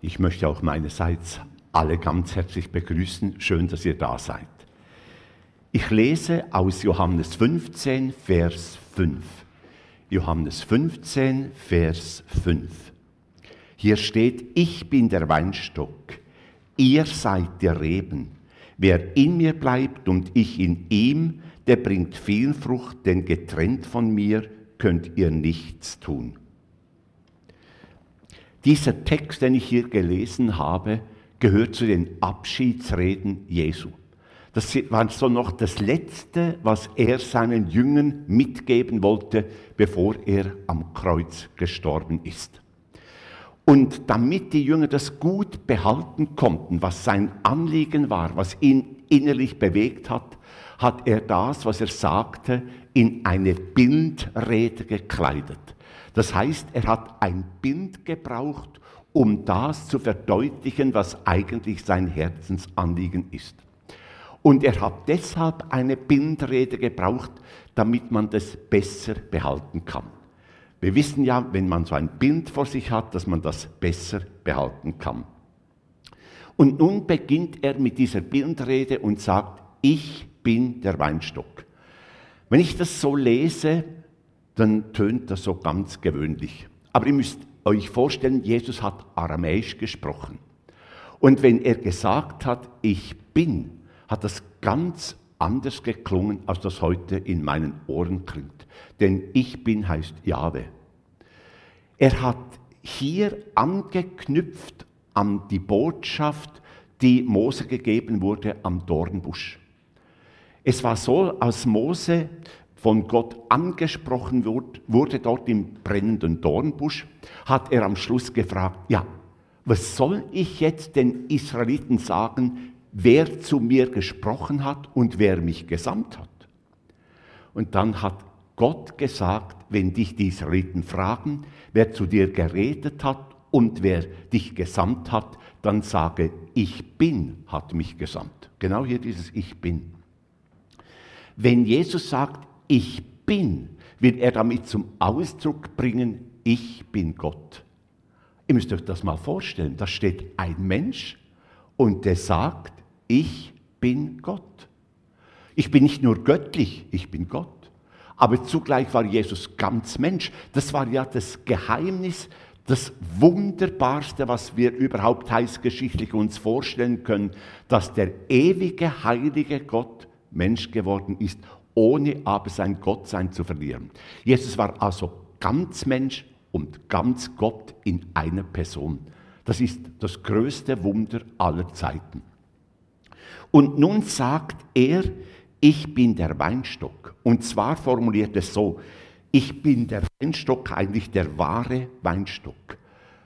Ich möchte auch meinerseits alle ganz herzlich begrüßen. Schön, dass ihr da seid. Ich lese aus Johannes 15, Vers 5. Johannes 15, Vers 5. Hier steht: Ich bin der Weinstock, ihr seid die Reben. Wer in mir bleibt und ich in ihm, der bringt viel Frucht, denn getrennt von mir könnt ihr nichts tun. Dieser Text, den ich hier gelesen habe, gehört zu den Abschiedsreden Jesu. Das war so noch das Letzte, was er seinen Jüngern mitgeben wollte, bevor er am Kreuz gestorben ist. Und damit die Jünger das gut behalten konnten, was sein Anliegen war, was ihn innerlich bewegt hat, hat er das, was er sagte, in eine Bildrede gekleidet. Das heißt, er hat ein Bild gebraucht, um das zu verdeutlichen, was eigentlich sein Herzensanliegen ist. Und er hat deshalb eine Bildrede gebraucht, damit man das besser behalten kann. Wir wissen ja, wenn man so ein Bild vor sich hat, dass man das besser behalten kann. Und nun beginnt er mit dieser Bildrede und sagt: Ich bin der Weinstock. Wenn ich das so lese, dann tönt das so ganz gewöhnlich. Aber ihr müsst euch vorstellen, Jesus hat Aramäisch gesprochen. Und wenn er gesagt hat, ich bin, hat das ganz anders geklungen, als das heute in meinen Ohren klingt. Denn ich bin heißt Jahwe. Er hat hier angeknüpft an die Botschaft, die Mose gegeben wurde am Dornbusch. Es war so, als Mose von Gott angesprochen wurde dort im brennenden Dornbusch, hat er am Schluss gefragt: Ja, was soll ich jetzt den Israeliten sagen, wer zu mir gesprochen hat und wer mich gesandt hat? Und dann hat Gott gesagt: Wenn dich die Israeliten fragen, wer zu dir geredet hat und wer dich gesandt hat, dann sage: Ich bin, hat mich gesandt. Genau hier dieses Ich bin. Wenn Jesus sagt, ich bin, will er damit zum Ausdruck bringen, ich bin Gott. Ihr müsst euch das mal vorstellen, da steht ein Mensch und der sagt, ich bin Gott. Ich bin nicht nur göttlich, ich bin Gott. Aber zugleich war Jesus ganz Mensch. Das war ja das Geheimnis, das Wunderbarste, was wir überhaupt heilsgeschichtlich uns vorstellen können, dass der ewige, heilige Gott Mensch geworden ist, ohne aber sein Gottsein zu verlieren. Jesus war also ganz Mensch und ganz Gott in einer Person. Das ist das größte Wunder aller Zeiten. Und nun sagt er, ich bin der Weinstock. Und zwar formuliert es so: Ich bin der Weinstock, eigentlich der wahre Weinstock.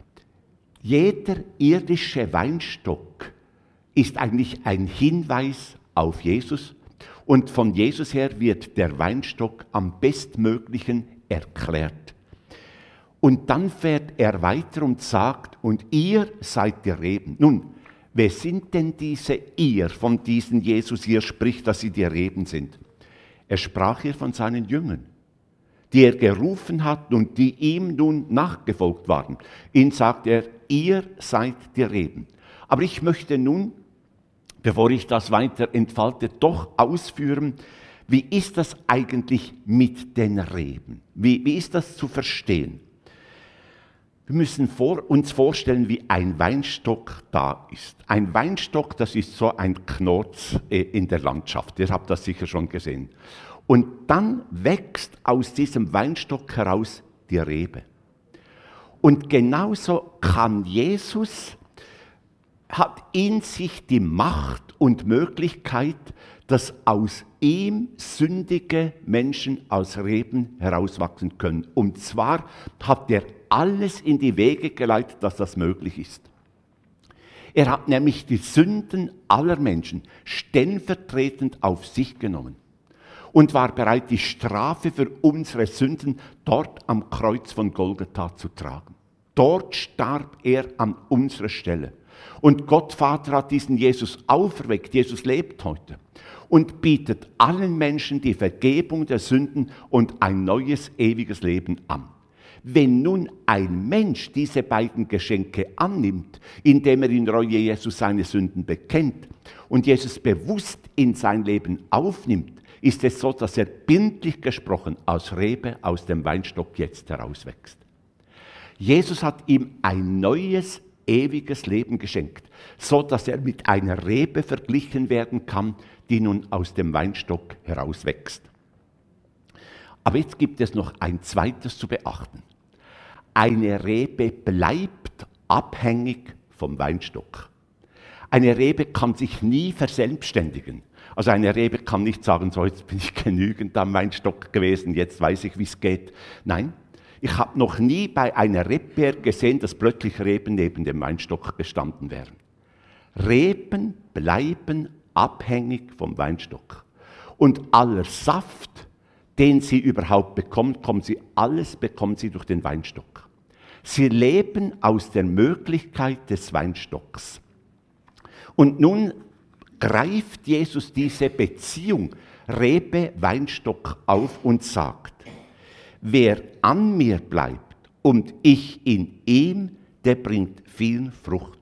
Jeder irdische Weinstock ist eigentlich ein Hinweis auf Jesus. Und von Jesus her wird der Weinstock am bestmöglichen erklärt. Und dann fährt er weiter und sagt, und ihr seid die Reben. Nun, wer sind denn diese ihr, von diesen Jesus hier spricht, dass sie die Reben sind? Er sprach hier von seinen Jüngern, die er gerufen hat und die ihm nun nachgefolgt waren. Ihnen sagt er, ihr seid die Reben. Aber ich möchte nun, bevor ich das weiter entfalte, doch ausführen, wie ist das eigentlich mit den Reben? Wie ist das zu verstehen? Wir müssen uns vorstellen, wie ein Weinstock da ist. Ein Weinstock, das ist so ein Knorz in der Landschaft. Ihr habt das sicher schon gesehen. Und dann wächst aus diesem Weinstock heraus die Rebe. Und genauso kann Jesus, hat in sich die Macht und Möglichkeit, dass aus ihm sündige Menschen als Reben herauswachsen können. Und zwar hat er alles in die Wege geleitet, dass das möglich ist. Er hat nämlich die Sünden aller Menschen stellvertretend auf sich genommen und war bereit, die Strafe für unsere Sünden dort am Kreuz von Golgatha zu tragen. Dort starb er an unserer Stelle. Und Gott Vater hat diesen Jesus auferweckt. Jesus lebt heute und bietet allen Menschen die Vergebung der Sünden und ein neues, ewiges Leben an. Wenn nun ein Mensch diese beiden Geschenke annimmt, indem er in Reue Jesus seine Sünden bekennt und Jesus bewusst in sein Leben aufnimmt, ist es so, dass er bildlich gesprochen als Rebe aus dem Weinstock jetzt herauswächst. Jesus hat ihm ein neues, ewiges Leben geschenkt, so dass er mit einer Rebe verglichen werden kann, die nun aus dem Weinstock herauswächst. Aber jetzt gibt es noch ein zweites zu beachten. Eine Rebe bleibt abhängig vom Weinstock. Eine Rebe kann sich nie verselbstständigen. Also eine Rebe kann nicht sagen, so jetzt bin ich genügend am Weinstock gewesen, jetzt weiß ich, wie es geht. Nein, ich habe noch nie bei einer Rebbeer gesehen, dass plötzlich Reben neben dem Weinstock gestanden wären. Reben bleiben abhängig vom Weinstock. Und aller Saft, den sie überhaupt bekommt, alles bekommt sie durch den Weinstock. Sie leben aus der Möglichkeit des Weinstocks. Und nun greift Jesus diese Beziehung Rebe-Weinstock auf und sagt, wer an mir bleibt und ich in ihm, der bringt viel Frucht.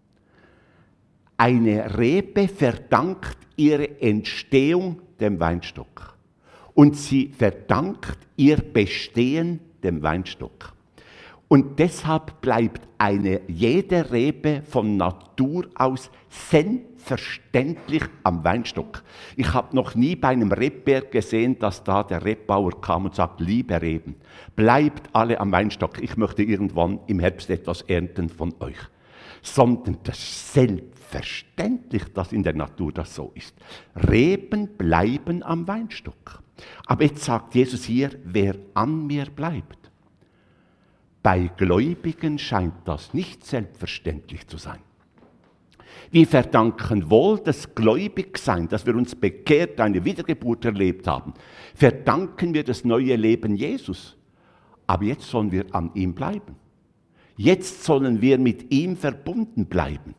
Eine Rebe verdankt ihre Entstehung dem Weinstock und sie verdankt ihr Bestehen dem Weinstock. Und deshalb bleibt jede Rebe von Natur aus selbstverständlich am Weinstock. Ich habe noch nie bei einem Rebberg gesehen, dass da der Rebbauer kam und sagt, liebe Reben, bleibt alle am Weinstock, ich möchte irgendwann im Herbst etwas ernten von euch. Sondern das ist selbstverständlich, dass in der Natur das so ist. Reben bleiben am Weinstock. Aber jetzt sagt Jesus hier, wer an mir bleibt. Bei Gläubigen scheint das nicht selbstverständlich zu sein. Wir verdanken wohl das Gläubigsein, dass wir uns bekehrt, eine Wiedergeburt erlebt haben, verdanken wir das neue Leben Jesus. Aber jetzt sollen wir an ihm bleiben. Jetzt sollen wir mit ihm verbunden bleiben.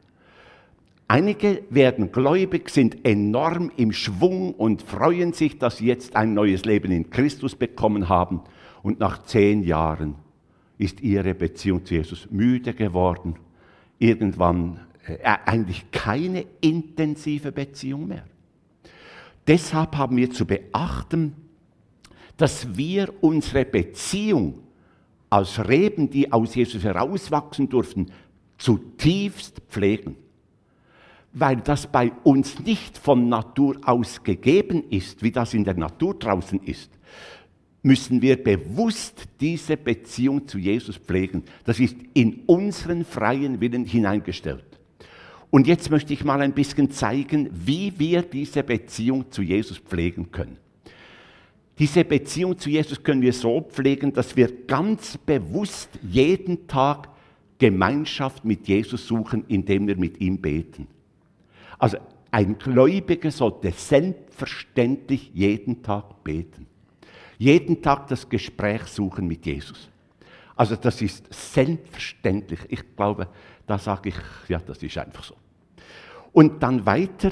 Einige werden gläubig, sind enorm im Schwung und freuen sich, dass sie jetzt ein neues Leben in Christus bekommen haben. Und nach 10 Jahren ist ihre Beziehung zu Jesus müde geworden. Irgendwann eigentlich keine intensive Beziehung mehr. Deshalb haben wir zu beachten, dass wir unsere Beziehung als Reben, die aus Jesus herauswachsen durften, zutiefst pflegen. Weil das bei uns nicht von Natur aus gegeben ist, wie das in der Natur draußen ist, müssen wir bewusst diese Beziehung zu Jesus pflegen. Das ist in unseren freien Willen hineingestellt. Und jetzt möchte ich mal ein bisschen zeigen, wie wir diese Beziehung zu Jesus pflegen können. Diese Beziehung zu Jesus können wir so pflegen, dass wir ganz bewusst jeden Tag Gemeinschaft mit Jesus suchen, indem wir mit ihm beten. Also ein Gläubiger sollte selbstverständlich jeden Tag beten. Jeden Tag das Gespräch suchen mit Jesus. Also das ist selbstverständlich. Ich glaube, da sage ich, ja, das ist einfach so. Und dann weiter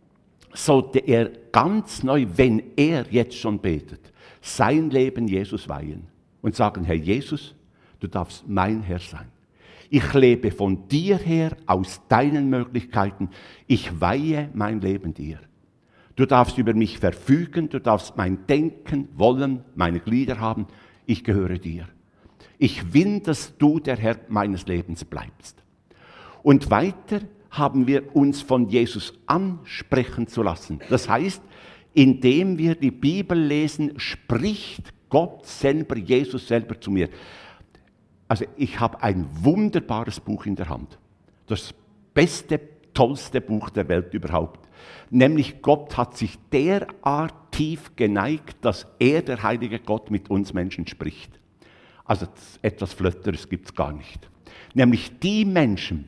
sollte er ganz neu, wenn er jetzt schon betet, sein Leben Jesus weihen und sagen, Herr Jesus, du darfst mein Herr sein. Ich lebe von dir her, aus deinen Möglichkeiten. Ich weihe mein Leben dir. Du darfst über mich verfügen, du darfst mein Denken, Wollen, meine Glieder haben. Ich gehöre dir. Ich will, dass du der Herr meines Lebens bleibst. Und weiter haben wir uns von Jesus ansprechen zu lassen. Das heißt, indem wir die Bibel lesen, spricht Gott selber, Jesus selber zu mir. Also ich habe ein wunderbares Buch in der Hand. Das beste, tollste Buch der Welt überhaupt. Nämlich Gott hat sich derart tief geneigt, dass er, der heilige Gott, mit uns Menschen spricht. Also etwas Flötteres gibt es gar nicht. Nämlich die Menschen,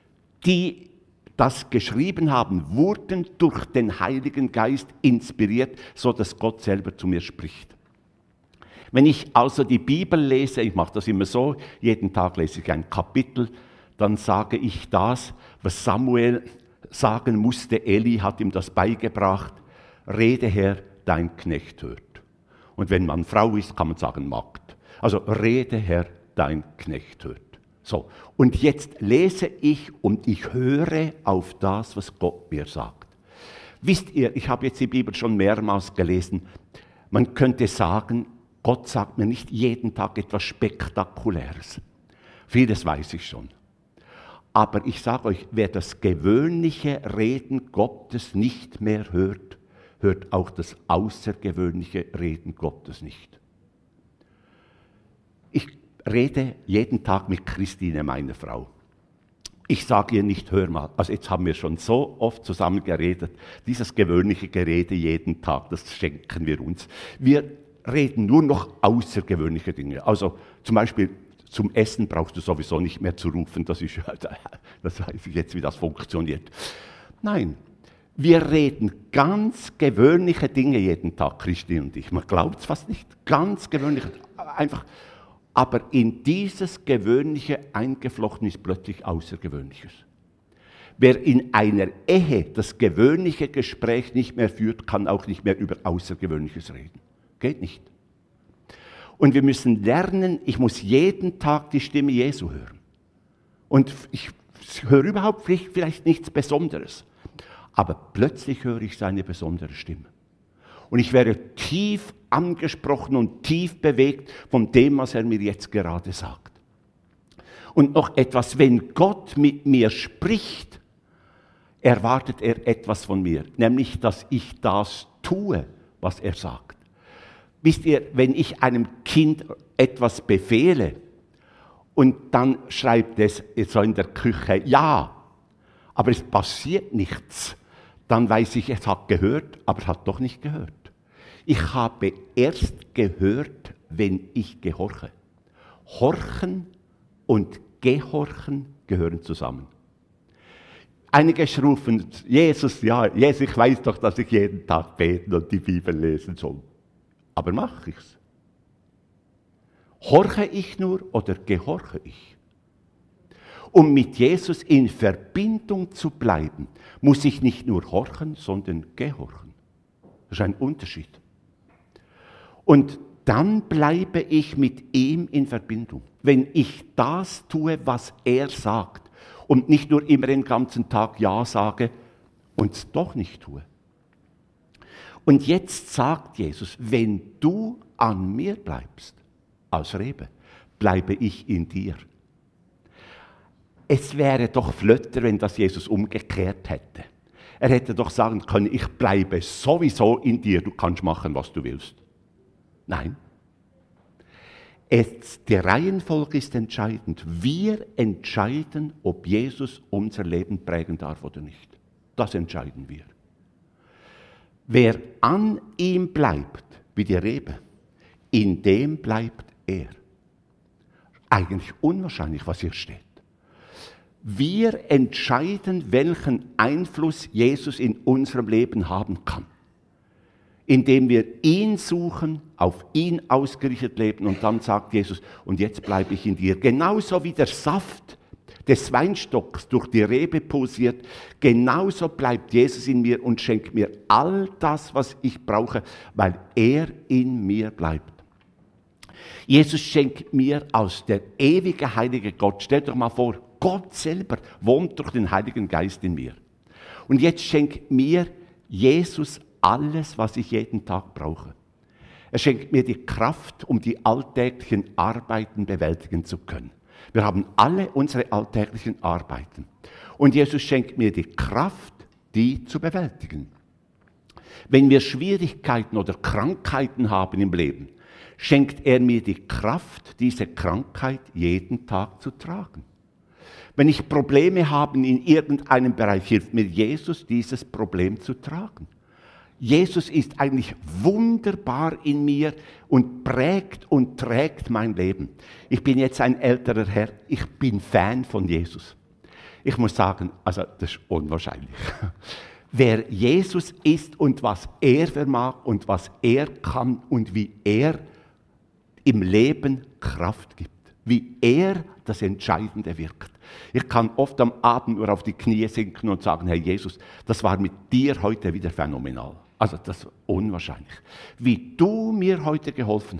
die das geschrieben haben, wurden durch den Heiligen Geist inspiriert, so dass Gott selber zu mir spricht. Wenn ich also die Bibel lese, ich mache das immer so, jeden Tag lese ich ein Kapitel, dann sage ich das, was Samuel sagen musste. Eli hat ihm das beigebracht. Rede, Herr, dein Knecht hört. Und wenn man Frau ist, kann man sagen Magd. Also rede, Herr, dein Knecht hört. So, und jetzt lese ich und ich höre auf das, was Gott mir sagt. Wisst ihr, ich habe jetzt die Bibel schon mehrmals gelesen, man könnte sagen, Gott sagt mir nicht jeden Tag etwas Spektakuläres. Vieles weiß ich schon. Aber ich sage euch, wer das gewöhnliche Reden Gottes nicht mehr hört, hört auch das außergewöhnliche Reden Gottes nicht. Ich rede jeden Tag mit Christine, meiner Frau. Ich sage ihr nicht, hör mal, also jetzt haben wir schon so oft zusammen geredet, dieses gewöhnliche Gerede jeden Tag, das schenken wir uns. Wir reden nur noch außergewöhnliche Dinge. Also zum Beispiel zum Essen brauchst du sowieso nicht mehr zu rufen, das weiß ich jetzt, wie das funktioniert. Nein, wir reden ganz gewöhnliche Dinge jeden Tag, Christine und ich. Man glaubt es fast nicht, ganz gewöhnliche, einfach. Aber in dieses Gewöhnliche eingeflochten ist plötzlich Außergewöhnliches. Wer in einer Ehe das gewöhnliche Gespräch nicht mehr führt, kann auch nicht mehr über Außergewöhnliches reden. Geht nicht. Und wir müssen lernen, ich muss jeden Tag die Stimme Jesu hören. Und ich höre überhaupt vielleicht nichts Besonderes. Aber plötzlich höre ich seine besondere Stimme. Und ich werde tief angesprochen und tief bewegt von dem, was er mir jetzt gerade sagt. Und noch etwas, wenn Gott mit mir spricht, erwartet er etwas von mir, nämlich, dass ich das tue, was er sagt. Wisst ihr, wenn ich einem Kind etwas befehle und dann schreibt es so in der Küche, ja, aber es passiert nichts, dann weiß ich, es hat gehört, aber es hat doch nicht gehört. Ich habe erst gehört, wenn ich gehorche. Horchen und Gehorchen gehören zusammen. Einige rufen, Jesus, ja, Jesus, ich weiß doch, dass ich jeden Tag beten und die Bibel lesen soll. Aber mache ich's? Horche ich nur oder gehorche ich? Um mit Jesus in Verbindung zu bleiben, muss ich nicht nur horchen, sondern gehorchen. Das ist ein Unterschied. Und dann bleibe ich mit ihm in Verbindung. Wenn ich das tue, was er sagt und nicht nur immer den ganzen Tag Ja sage und es doch nicht tue. Und jetzt sagt Jesus, wenn du an mir bleibst, als Rebe, bleibe ich in dir. Es wäre doch flötter, wenn das Jesus umgekehrt hätte. Er hätte doch sagen können, ich bleibe sowieso in dir, du kannst machen, was du willst. Nein. Die Reihenfolge ist entscheidend. Wir entscheiden, ob Jesus unser Leben prägen darf oder nicht. Das entscheiden wir. Wer an ihm bleibt, wie die Rebe, in dem bleibt er. Eigentlich unwahrscheinlich, was hier steht. Wir entscheiden, welchen Einfluss Jesus in unserem Leben haben kann. Indem wir ihn suchen, auf ihn ausgerichtet leben und dann sagt Jesus, und jetzt bleibe ich in dir. Genauso wie der Saft des Weinstocks durch die Rebe pulsiert, genauso bleibt Jesus in mir und schenkt mir all das, was ich brauche, weil er in mir bleibt. Jesus schenkt mir als der ewige heilige Gott, stellt euch mal vor, Gott selber wohnt durch den Heiligen Geist in mir. Und jetzt schenkt mir Jesus alles, was ich jeden Tag brauche. Er schenkt mir die Kraft, um die alltäglichen Arbeiten bewältigen zu können. Wir haben alle unsere alltäglichen Arbeiten. Und Jesus schenkt mir die Kraft, die zu bewältigen. Wenn wir Schwierigkeiten oder Krankheiten haben im Leben, schenkt er mir die Kraft, diese Krankheit jeden Tag zu tragen. Wenn ich Probleme habe in irgendeinem Bereich, hilft mir Jesus, dieses Problem zu tragen. Jesus ist eigentlich wunderbar in mir und prägt und trägt mein Leben. Ich bin jetzt ein älterer Herr, ich bin Fan von Jesus. Ich muss sagen, also das ist unwahrscheinlich. Wer Jesus ist und was er vermag und was er kann und wie er im Leben Kraft gibt, wie er das Entscheidende wirkt. Ich kann oft am Abend nur auf die Knie sinken und sagen, Herr Jesus, das war mit dir heute wieder phänomenal. Also das ist unwahrscheinlich. Wie du mir heute geholfen hast.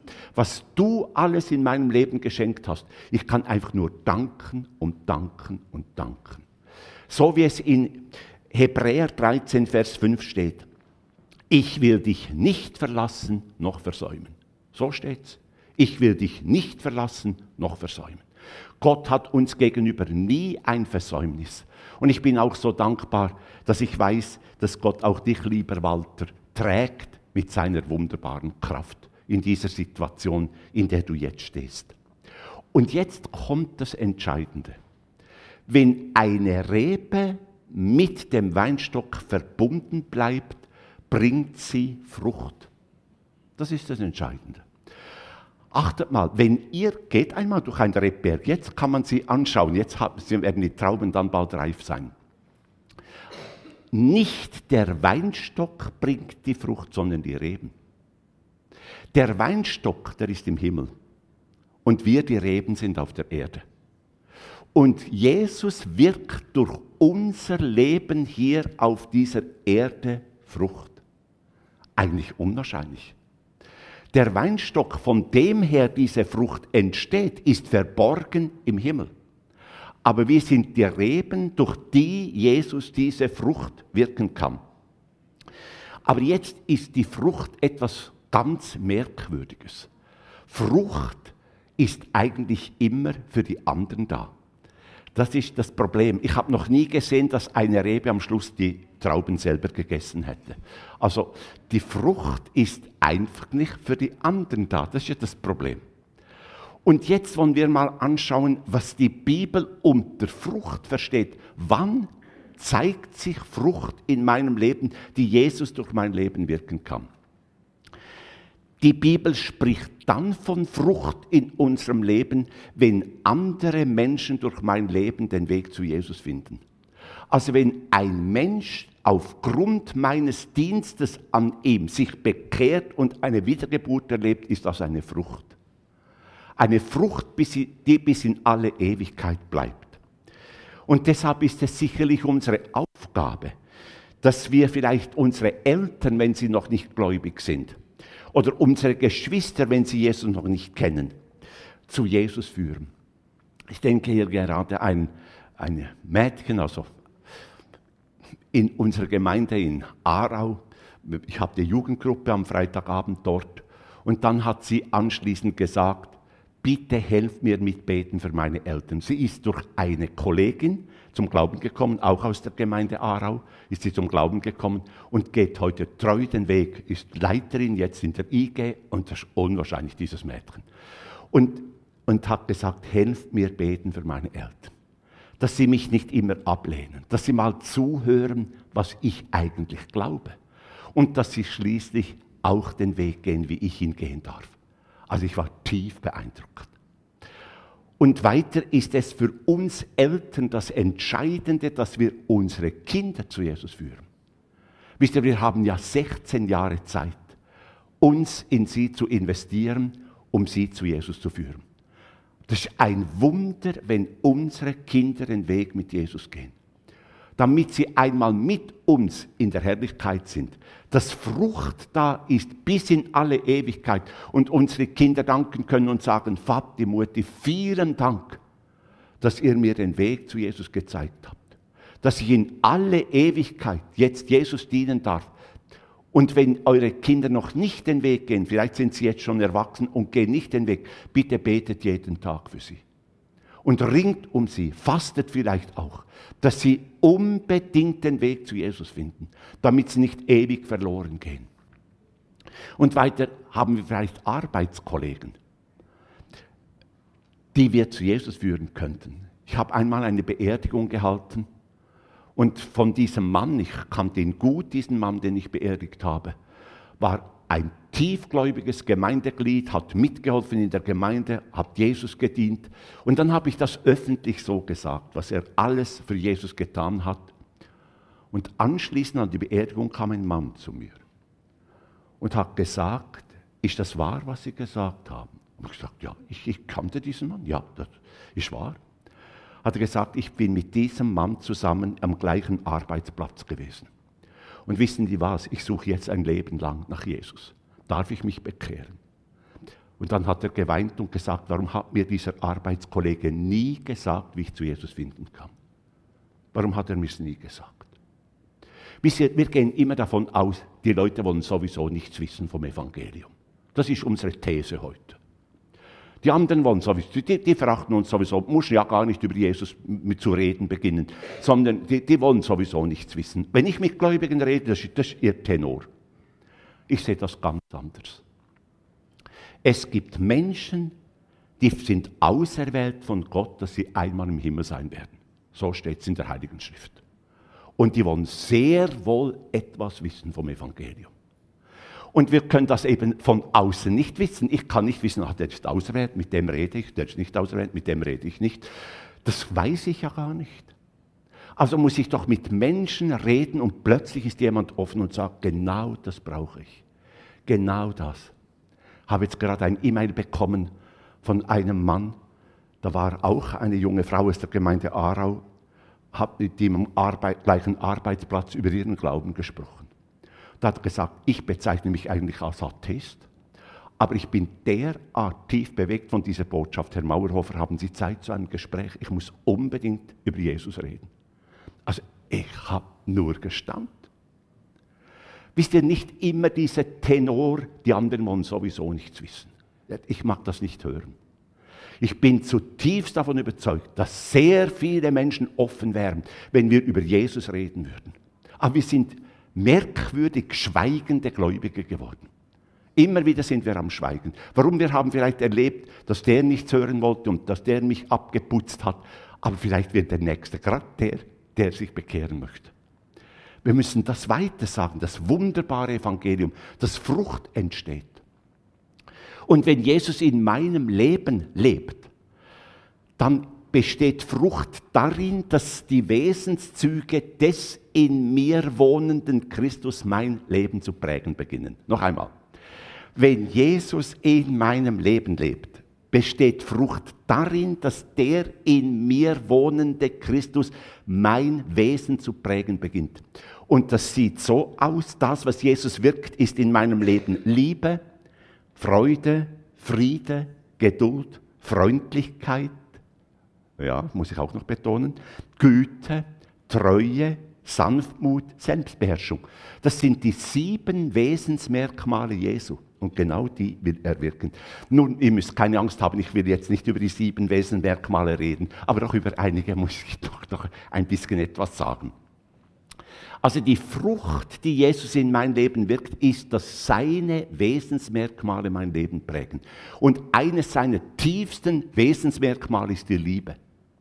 was du alles in meinem Leben geschenkt hast. Ich kann einfach nur danken und danken und danken. So wie es in Hebräer 13, Vers 5 steht. Ich will dich nicht verlassen noch versäumen. So steht's. Ich will dich nicht verlassen noch versäumen. Gott hat uns gegenüber nie ein Versäumnis. Und ich bin auch so dankbar, dass ich weiß, dass Gott auch dich, lieber Walter, trägt mit seiner wunderbaren Kraft in dieser Situation, in der du jetzt stehst. Und jetzt kommt das Entscheidende. Wenn eine Rebe mit dem Weinstock verbunden bleibt, bringt sie Frucht. Das ist das Entscheidende. Achtet mal, wenn ihr geht einmal durch einen Rebberg, jetzt kann man sie anschauen, jetzt werden die Trauben dann bald reif sein. Nicht der Weinstock bringt die Frucht, sondern die Reben. Der Weinstock, der ist im Himmel und wir, die Reben, sind auf der Erde. Und Jesus wirkt durch unser Leben hier auf dieser Erde Frucht. Eigentlich unwahrscheinlich. Der Weinstock, von dem her diese Frucht entsteht, ist verborgen im Himmel. Aber wir sind die Reben, durch die Jesus diese Frucht wirken kann. Aber jetzt ist die Frucht etwas ganz Merkwürdiges. Frucht ist eigentlich immer für die anderen da. Das ist das Problem. Ich habe noch nie gesehen, dass eine Rebe am Schluss die Trauben selber gegessen hätte. Also die Frucht ist einfach nicht für die anderen da. Das ist ja das Problem. Und jetzt wollen wir mal anschauen, was die Bibel unter Frucht versteht. Wann zeigt sich Frucht in meinem Leben, die Jesus durch mein Leben wirken kann? Die Bibel spricht dann von Frucht in unserem Leben, wenn andere Menschen durch mein Leben den Weg zu Jesus finden. Also wenn ein Mensch aufgrund meines Dienstes an ihm sich bekehrt und eine Wiedergeburt erlebt, ist das eine Frucht. Eine Frucht, die bis in alle Ewigkeit bleibt. Und deshalb ist es sicherlich unsere Aufgabe, dass wir vielleicht unsere Eltern, wenn sie noch nicht gläubig sind, oder unsere Geschwister, wenn sie Jesus noch nicht kennen, zu Jesus führen. Ich denke hier gerade an ein Mädchen, also in unserer Gemeinde in Aarau. Ich habe die Jugendgruppe am Freitagabend dort. Und dann hat sie anschließend gesagt, bitte helft mir mit Beten für meine Eltern. Sie ist durch eine Kollegin zum Glauben gekommen, auch aus der Gemeinde Aarau, ist sie zum Glauben gekommen und geht heute treu den Weg, ist Leiterin jetzt in der IG und das ist unwahrscheinlich, dieses Mädchen. Und hat gesagt, helft mir beten für meine Eltern. Dass sie mich nicht immer ablehnen, dass sie mal zuhören, was ich eigentlich glaube. Und dass sie schließlich auch den Weg gehen, wie ich ihn gehen darf. Also ich war tief beeindruckt. Und weiter ist es für uns Eltern das Entscheidende, dass wir unsere Kinder zu Jesus führen. Wisst ihr, wir haben ja 16 Jahre Zeit, uns in sie zu investieren, um sie zu Jesus zu führen. Das ist ein Wunder, wenn unsere Kinder den Weg mit Jesus gehen. Damit sie einmal mit uns in der Herrlichkeit sind. Dass Frucht da ist bis in alle Ewigkeit und unsere Kinder danken können und sagen, Vati, Mutti, vielen Dank, dass ihr mir den Weg zu Jesus gezeigt habt. Dass ich in alle Ewigkeit jetzt Jesus dienen darf. Und wenn eure Kinder noch nicht den Weg gehen, vielleicht sind sie jetzt schon erwachsen und gehen nicht den Weg, bitte betet jeden Tag für sie. Und ringt um sie, fastet vielleicht auch, dass sie unbedingt den Weg zu Jesus finden, damit sie nicht ewig verloren gehen. Und weiter haben wir vielleicht Arbeitskollegen, die wir zu Jesus führen könnten. Ich habe einmal eine Beerdigung gehalten und von diesem Mann, ich kannte ihn gut, diesen Mann, den ich beerdigt habe, war ein tiefgläubiges Gemeindeglied, hat mitgeholfen in der Gemeinde, hat Jesus gedient. Und dann habe ich das öffentlich so gesagt, was er alles für Jesus getan hat. Und anschließend an die Beerdigung kam ein Mann zu mir und hat gesagt, ist das wahr, was Sie gesagt haben? Und ich gesagt, ja, ich kannte diesen Mann, ja, das ist wahr. Hat er gesagt, ich bin mit diesem Mann zusammen am gleichen Arbeitsplatz gewesen. Und wissen Sie was, ich suche jetzt ein Leben lang nach Jesus. Darf ich mich bekehren? Und dann hat er geweint und gesagt, warum hat mir dieser Arbeitskollege nie gesagt, wie ich zu Jesus finden kann? Warum hat er mir es nie gesagt? Wir gehen immer davon aus, die Leute wollen sowieso nichts wissen vom Evangelium. Das ist unsere These heute. Die anderen wollen sowieso, die verachten uns sowieso, muss ja gar nicht über Jesus zu reden beginnen, sondern die wollen sowieso nichts wissen. Wenn ich mit Gläubigen rede, das ist ihr Tenor. Ich sehe das ganz anders. Es gibt Menschen, die sind auserwählt von Gott, dass sie einmal im Himmel sein werden. So steht es in der Heiligen Schrift. Und die wollen sehr wohl etwas wissen vom Evangelium. Und wir können das eben von außen nicht wissen. Ich kann nicht wissen, der ist auserwählt, mit dem rede ich, der ist nicht auserwählt, mit dem rede ich nicht. Das weiß ich ja gar nicht. Also muss ich doch mit Menschen reden und plötzlich ist jemand offen und sagt, genau das brauche ich. Genau das. Ich habe jetzt gerade ein E-Mail bekommen von einem Mann, da war auch eine junge Frau aus der Gemeinde Aarau, hat mit ihm am gleichen Arbeitsplatz über ihren Glauben gesprochen. Da hat er gesagt, ich bezeichne mich eigentlich als Atheist, aber ich bin derart tief bewegt von dieser Botschaft. Herr Mauerhofer, haben Sie Zeit zu einem Gespräch? Ich muss unbedingt über Jesus reden. Also ich habe nur gestaunt. Wisst ihr, nicht immer dieser Tenor, die anderen wollen sowieso nichts wissen. Ich mag das nicht hören. Ich bin zutiefst davon überzeugt, dass sehr viele Menschen offen wären, wenn wir über Jesus reden würden. Aber wir sind merkwürdig schweigende Gläubige geworden. Immer wieder sind wir am Schweigen. Warum? Wir haben vielleicht erlebt, dass der nichts hören wollte und dass der mich abgeputzt hat. Aber vielleicht wird der Nächste gerade der sich bekehren möchte. Wir müssen das weiter sagen, das wunderbare Evangelium, dass Frucht entsteht. Und wenn Jesus in meinem Leben lebt, dann besteht Frucht darin, dass die Wesenszüge des in mir wohnenden Christus mein Leben zu prägen beginnen. Noch einmal. Wenn Jesus in meinem Leben lebt, besteht Frucht darin, dass der in mir wohnende Christus mein Wesen zu prägen beginnt. Und das sieht so aus, das, was Jesus wirkt, ist in meinem Leben Liebe, Freude, Friede, Geduld, Freundlichkeit, ja, muss ich auch noch betonen, Güte, Treue, Sanftmut, Selbstbeherrschung. Das sind die 7 Wesensmerkmale Jesu. Und genau die will er wirken. Nun, ihr müsst keine Angst haben, ich will jetzt nicht über die 7 Wesensmerkmale reden, aber doch über einige muss ich doch ein bisschen etwas sagen. Also die Frucht, die Jesus in mein Leben wirkt, ist, dass seine Wesensmerkmale mein Leben prägen. Und eines seiner tiefsten Wesensmerkmale ist die Liebe.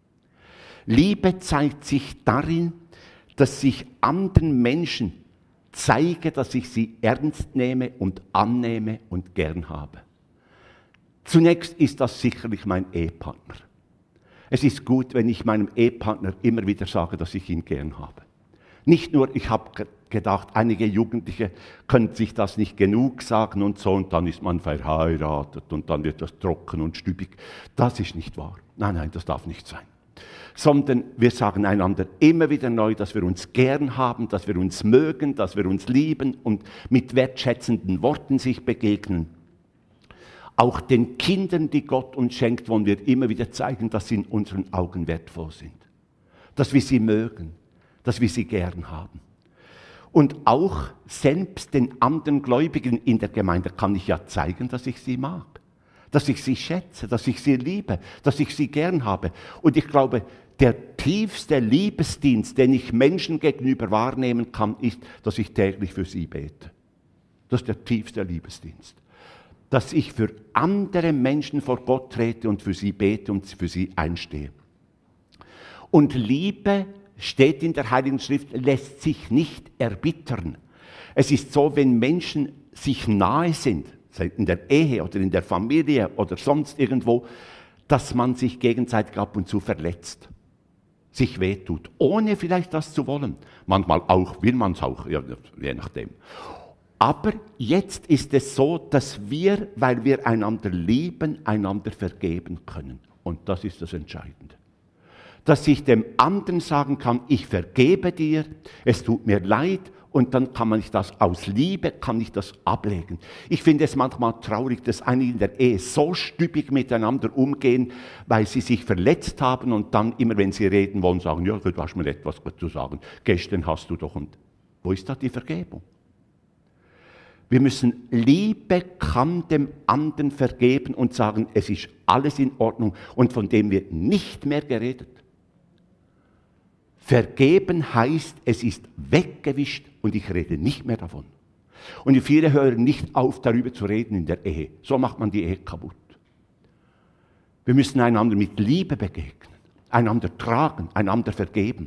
Liebe zeigt sich darin, dass ich anderen Menschen zeige, dass ich sie ernst nehme und annehme und gern habe. Zunächst ist das sicherlich mein Ehepartner. Es ist gut, wenn ich meinem Ehepartner immer wieder sage, dass ich ihn gern habe. Nicht nur, ich habe gedacht, einige Jugendliche können sich das nicht genug sagen und so, und dann ist man verheiratet und dann wird das trocken und stübig. Das ist nicht wahr. Nein, das darf nicht sein. Sondern wir sagen einander immer wieder neu, dass wir uns gern haben, dass wir uns mögen, dass wir uns lieben und mit wertschätzenden Worten sich begegnen. Auch den Kindern, die Gott uns schenkt, wollen wir immer wieder zeigen, dass sie in unseren Augen wertvoll sind. Dass wir sie mögen, dass wir sie gern haben. Und auch selbst den anderen Gläubigen in der Gemeinde kann ich ja zeigen, dass ich sie mag. Dass ich sie schätze, dass ich sie liebe, dass ich sie gern habe. Und ich glaube, der tiefste Liebesdienst, den ich Menschen gegenüber wahrnehmen kann, ist, dass ich täglich für sie bete. Das ist der tiefste Liebesdienst. Dass ich für andere Menschen vor Gott trete und für sie bete und für sie einstehe. Und Liebe, steht in der Heiligen Schrift, lässt sich nicht erbittern. Es ist so, wenn Menschen sich nahe sind, in der Ehe oder in der Familie oder sonst irgendwo, dass man sich gegenseitig ab und zu verletzt, sich wehtut, ohne vielleicht das zu wollen. Manchmal auch, will man es auch, ja, je nachdem. Aber jetzt ist es so, dass wir, weil wir einander lieben, einander vergeben können. Und das ist das Entscheidende. Dass ich dem anderen sagen kann, ich vergebe dir, es tut mir leid und dann kann man nicht das aus Liebe, kann ich das ablegen. Ich finde es manchmal traurig, dass einige in der Ehe so stübig miteinander umgehen, weil sie sich verletzt haben und dann immer, wenn sie reden wollen, sagen, ja, du hast mir etwas zu sagen, gestern hast du doch. Und wo ist da die Vergebung? Wir müssen, Liebe kann dem anderen vergeben und sagen, es ist alles in Ordnung und von dem wird nicht mehr geredet. Vergeben heißt, es ist weggewischt und ich rede nicht mehr davon. Und viele hören nicht auf, darüber zu reden in der Ehe. So macht man die Ehe kaputt. Wir müssen einander mit Liebe begegnen, einander tragen, einander vergeben.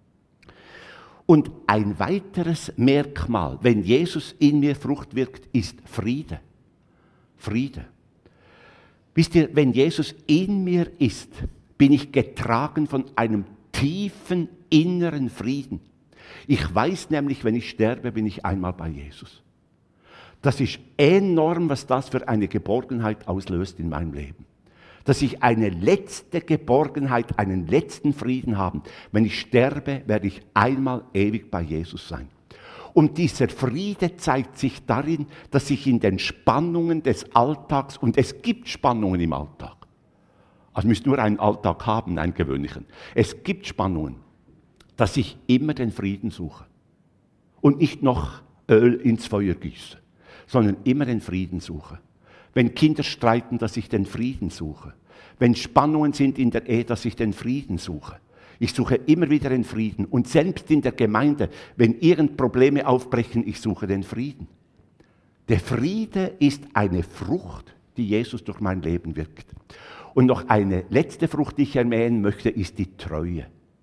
Und ein weiteres Merkmal, wenn Jesus in mir Frucht wirkt, ist Friede. Friede. Wisst ihr, wenn Jesus in mir ist, bin ich getragen von einem tiefen inneren Frieden. Ich weiß nämlich, wenn ich sterbe, bin ich einmal bei Jesus. Das ist enorm, was das für eine Geborgenheit auslöst in meinem Leben. Dass ich eine letzte Geborgenheit, einen letzten Frieden habe. Wenn ich sterbe, werde ich einmal ewig bei Jesus sein. Und dieser Friede zeigt sich darin, dass ich in den Spannungen des Alltags, und es gibt Spannungen im Alltag, also müsst nur einen Alltag haben, einen gewöhnlichen. Es gibt Spannungen, dass ich immer den Frieden suche und nicht noch Öl ins Feuer gieße, sondern immer den Frieden suche. Wenn Kinder streiten, dass ich den Frieden suche. Wenn Spannungen sind in der Ehe, dass ich den Frieden suche. Ich suche immer wieder den Frieden. Und selbst in der Gemeinde, wenn irgend Probleme aufbrechen, ich suche den Frieden. Der Friede ist eine Frucht, die Jesus durch mein Leben wirkt. Und noch eine letzte Frucht, die ich erwähnen möchte, ist die Treue.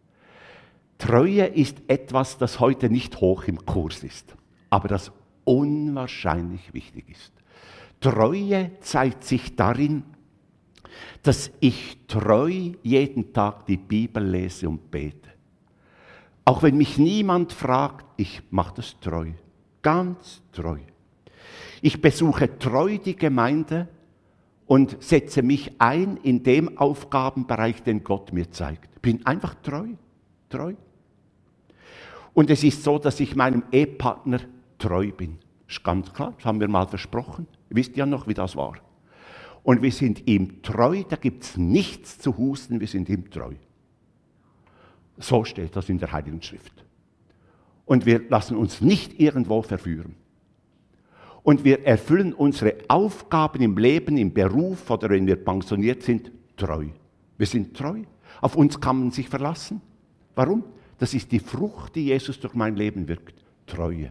Treue ist etwas, das heute nicht hoch im Kurs ist, aber das unwahrscheinlich wichtig ist. Treue zeigt sich darin, dass ich treu jeden Tag die Bibel lese und bete. Auch wenn mich niemand fragt, ich mache das treu, ganz treu. Ich besuche treu die Gemeinde und setze mich ein in dem Aufgabenbereich, den Gott mir zeigt. Bin einfach treu, treu. Und es ist so, dass ich meinem Ehepartner treu bin. Ist ganz klar, das haben wir mal versprochen. Ihr wisst ja noch, wie das war. Und wir sind ihm treu, da gibt es nichts zu husten, wir sind ihm treu. So steht das in der Heiligen Schrift. Und wir lassen uns nicht irgendwo verführen. Und wir erfüllen unsere Aufgaben im Leben, im Beruf oder wenn wir pensioniert sind, treu. Wir sind treu. Auf uns kann man sich verlassen. Warum? Das ist die Frucht, die Jesus durch mein Leben wirkt. Treue.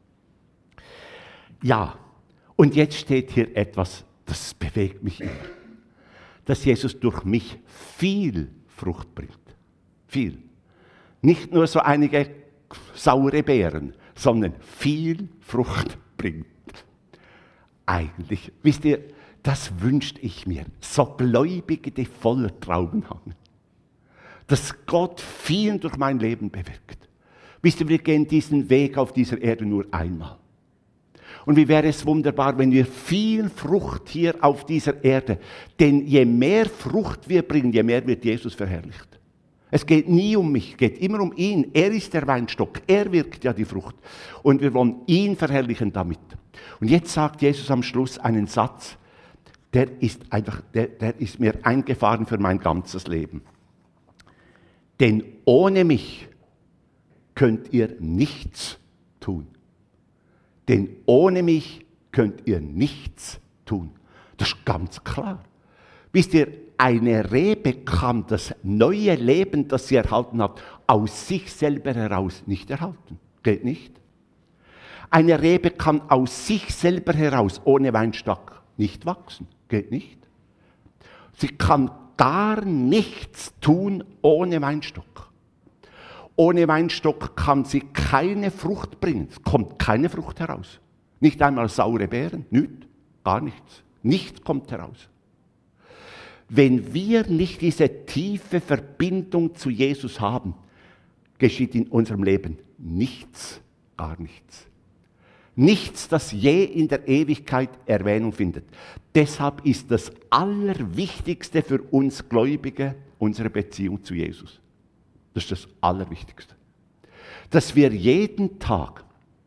Ja, und jetzt steht hier etwas, das bewegt mich immer. Dass Jesus durch mich viel Frucht bringt. Viel. Nicht nur so einige saure Beeren, sondern viel Frucht bringt. Eigentlich, wisst ihr, das wünschte ich mir. So Gläubige, die voller Trauben haben. Dass Gott viel durch mein Leben bewirkt. Wisst ihr, wir gehen diesen Weg auf dieser Erde nur einmal. Und wie wäre es wunderbar, wenn wir viel Frucht hier auf dieser Erde, denn je mehr Frucht wir bringen, je mehr wird Jesus verherrlicht. Es geht nie um mich, es geht immer um ihn. Er ist der Weinstock, er wirkt ja die Frucht. Und wir wollen ihn verherrlichen damit. Und jetzt sagt Jesus am Schluss einen Satz, der ist mir eingefahren für mein ganzes Leben. Denn ohne mich könnt ihr nichts tun. Denn ohne mich könnt ihr nichts tun. Das ist ganz klar. Wisst ihr, eine Rebe kann das neue Leben, das sie erhalten hat, aus sich selber heraus nicht erhalten. Geht nicht. Eine Rebe kann aus sich selber heraus ohne Weinstock nicht wachsen. Geht nicht. Sie kann gar nichts tun ohne Weinstock. Ohne Weinstock kann sie keine Frucht bringen. Es kommt keine Frucht heraus. Nicht einmal saure Beeren, nichts, gar nichts. Nichts kommt heraus. Wenn wir nicht diese tiefe Verbindung zu Jesus haben, geschieht in unserem Leben nichts, gar nichts. Nichts, das je in der Ewigkeit Erwähnung findet. Deshalb ist das Allerwichtigste für uns Gläubige unsere Beziehung zu Jesus. Das ist das Allerwichtigste. Dass wir jeden Tag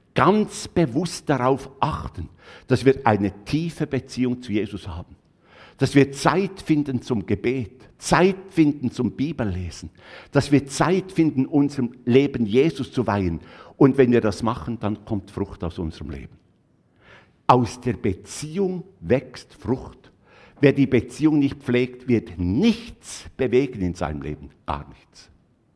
ganz bewusst darauf achten, dass wir eine tiefe Beziehung zu Jesus haben. Dass wir Zeit finden zum Gebet, Zeit finden zum Bibellesen, dass wir Zeit finden, unserem Leben Jesus zu weihen. Und wenn wir das machen, dann kommt Frucht aus unserem Leben. Aus der Beziehung wächst Frucht. Wer die Beziehung nicht pflegt, wird nichts bewegen in seinem Leben, gar nichts.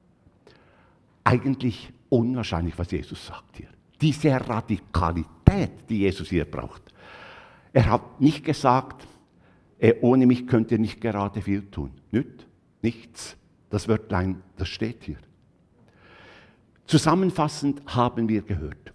Eigentlich unwahrscheinlich, was Jesus sagt hier. Diese Radikalität, die Jesus hier braucht. Er hat nicht gesagt, ohne mich könnt ihr nicht gerade viel tun. Nichts. Das Wörtlein, das steht hier. Zusammenfassend haben wir gehört,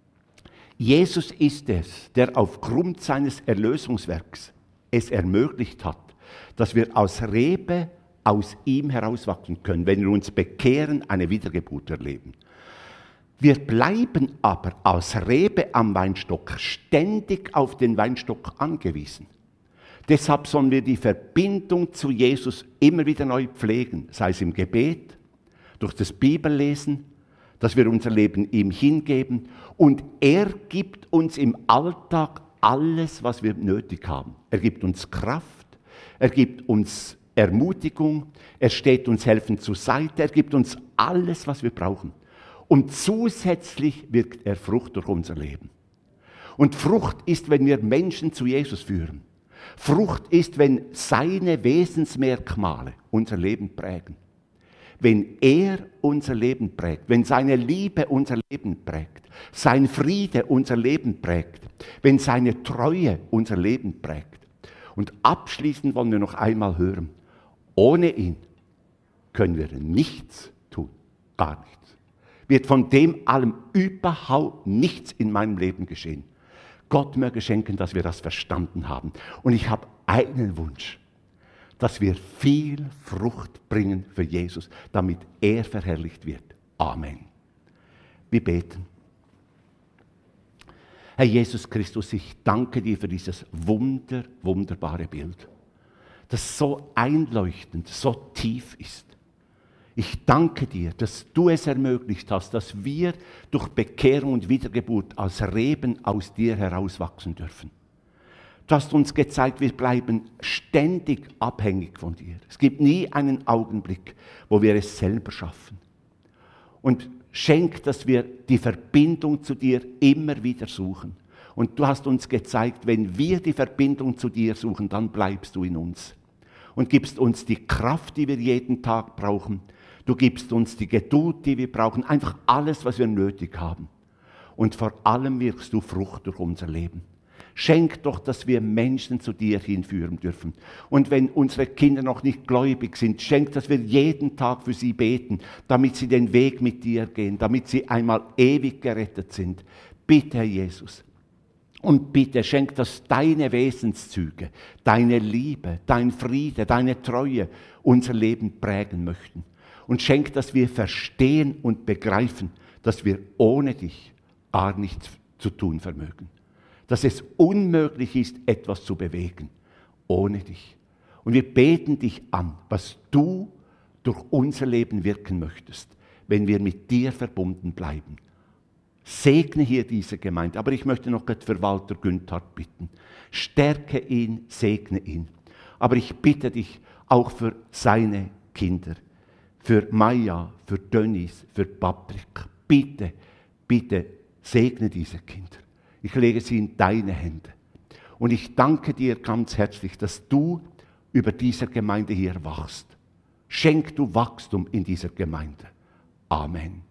Jesus ist es, der aufgrund seines Erlösungswerks es ermöglicht hat, dass wir als Rebe aus ihm herauswachsen können, wenn wir uns bekehren, eine Wiedergeburt erleben. Wir bleiben aber als Rebe am Weinstock ständig auf den Weinstock angewiesen. Deshalb sollen wir die Verbindung zu Jesus immer wieder neu pflegen, sei es im Gebet, durch das Bibellesen, dass wir unser Leben ihm hingeben. Und er gibt uns im Alltag alles, was wir nötig haben. Er gibt uns Kraft, er gibt uns Ermutigung, er steht uns helfend zur Seite, er gibt uns alles, was wir brauchen. Und zusätzlich wirkt er Frucht durch unser Leben. Und Frucht ist, wenn wir Menschen zu Jesus führen. Frucht ist, wenn seine Wesensmerkmale unser Leben prägen. Wenn er unser Leben prägt, wenn seine Liebe unser Leben prägt, sein Friede unser Leben prägt, wenn seine Treue unser Leben prägt. Und abschließend wollen wir noch einmal hören, ohne ihn können wir nichts tun, gar nichts. Wird von dem allem überhaupt nichts in meinem Leben geschehen. Gott möge schenken, dass wir das verstanden haben. Und ich habe einen Wunsch, dass wir viel Frucht bringen für Jesus, damit er verherrlicht wird. Amen. Wir beten. Herr Jesus Christus, ich danke dir für dieses wunderbare Bild, das so einleuchtend, so tief ist. Ich danke dir, dass du es ermöglicht hast, dass wir durch Bekehrung und Wiedergeburt als Reben aus dir herauswachsen dürfen. Du hast uns gezeigt, wir bleiben ständig abhängig von dir. Es gibt nie einen Augenblick, wo wir es selber schaffen. Und schenk, dass wir die Verbindung zu dir immer wieder suchen. Und du hast uns gezeigt, wenn wir die Verbindung zu dir suchen, dann bleibst du in uns. Und gibst uns die Kraft, die wir jeden Tag brauchen. Du gibst uns die Geduld, die wir brauchen. Einfach alles, was wir nötig haben. Und vor allem wirkst du Frucht durch unser Leben. Schenk doch, dass wir Menschen zu dir hinführen dürfen. Und wenn unsere Kinder noch nicht gläubig sind, schenk, dass wir jeden Tag für sie beten, damit sie den Weg mit dir gehen, damit sie einmal ewig gerettet sind. Bitte, Herr Jesus. Und bitte schenk, dass deine Wesenszüge, deine Liebe, dein Friede, deine Treue unser Leben prägen möchten. Und schenk, dass wir verstehen und begreifen, dass wir ohne dich gar nichts zu tun vermögen. Dass es unmöglich ist, etwas zu bewegen, ohne dich. Und wir beten dich an, was du durch unser Leben wirken möchtest, wenn wir mit dir verbunden bleiben. Segne hier diese Gemeinde. Aber ich möchte noch für Walter Günthard bitten. Stärke ihn, segne ihn. Aber ich bitte dich auch für seine Kinder, für Maya, für Dennis, für Patrick. Bitte, bitte segne diese Kinder. Ich lege sie in deine Hände. Und ich danke dir ganz herzlich, dass du über diese Gemeinde hier wachst. Schenk du Wachstum in dieser Gemeinde. Amen.